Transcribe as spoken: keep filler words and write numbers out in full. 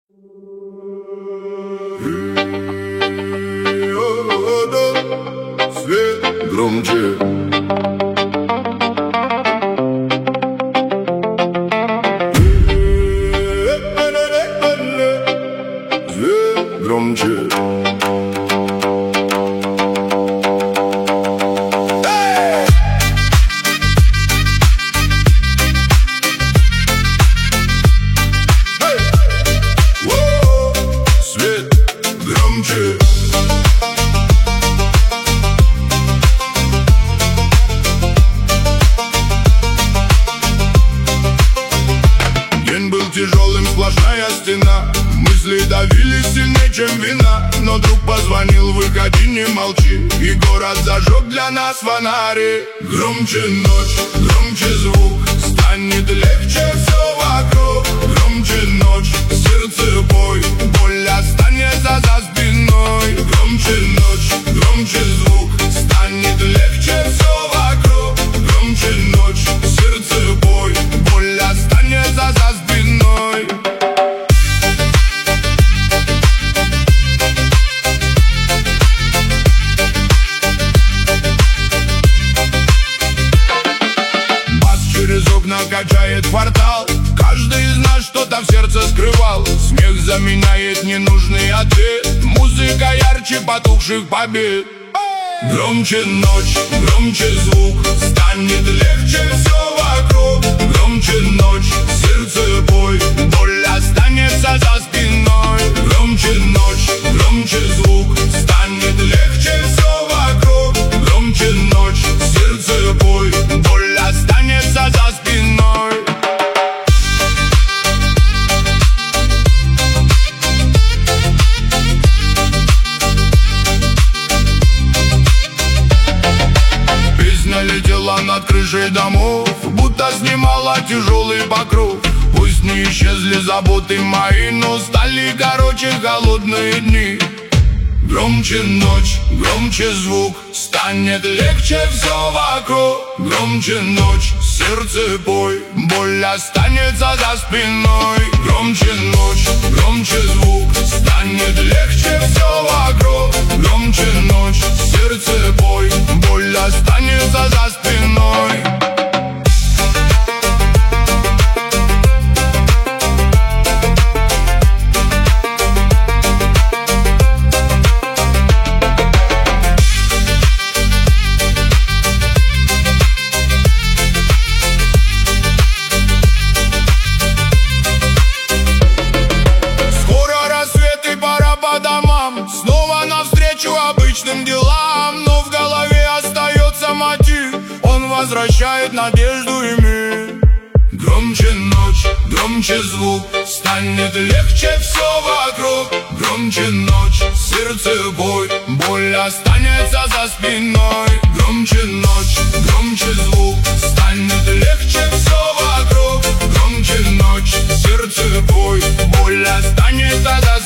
Свет громче. Свет громче. День был тяжелым, сплошная стена. Мысли давили сильнее, чем вина. Но друг позвонил, выходи, не молчи. И город зажег для нас фонари. Громче ночь, громче звук, станет легче все вокруг. Громче ночь, сердце бой, боль останется за спиной. Громче ночь, громче звук, станет легче все вокруг. Громче ночь, сердце бой, боль останется за спиной. Бас через окна качает квартал. Каждый из нас что-то в сердце скрывал. Смех заменяет ненужный ответ. Музыка ярче потухших побед. Громче ночь, громче звук, станет легче все вокруг. Громче ночь, сердце бой, боль останется за спиной. Громче ночь, громче звук, станет легче все вокруг. Громче ночь, сердце бой, боль останется за спиной. Летела над крышей домов, будто снимала тяжелый покров. Пусть не исчезли заботы мои, но стали короче холодные дни. Громче ночь, громче звук, станет легче все вокруг. Громче ночь, сердце бой, боль останется за спиной. Громче ночь, громче звук, станет легче все вокруг. Громче ночь, сердце бой, боль останется за спиной. Снова навстречу обычным делам, но в голове остается мотив. Он возвращает надежду и мир. Громче ночь, громче звук, станет легче все вокруг. Громче ночь, сердце бой, боль останется за спиной. Громче ночь, громче звук, станет легче все вокруг. Громче ночь, сердце бой, боль останется за спиной.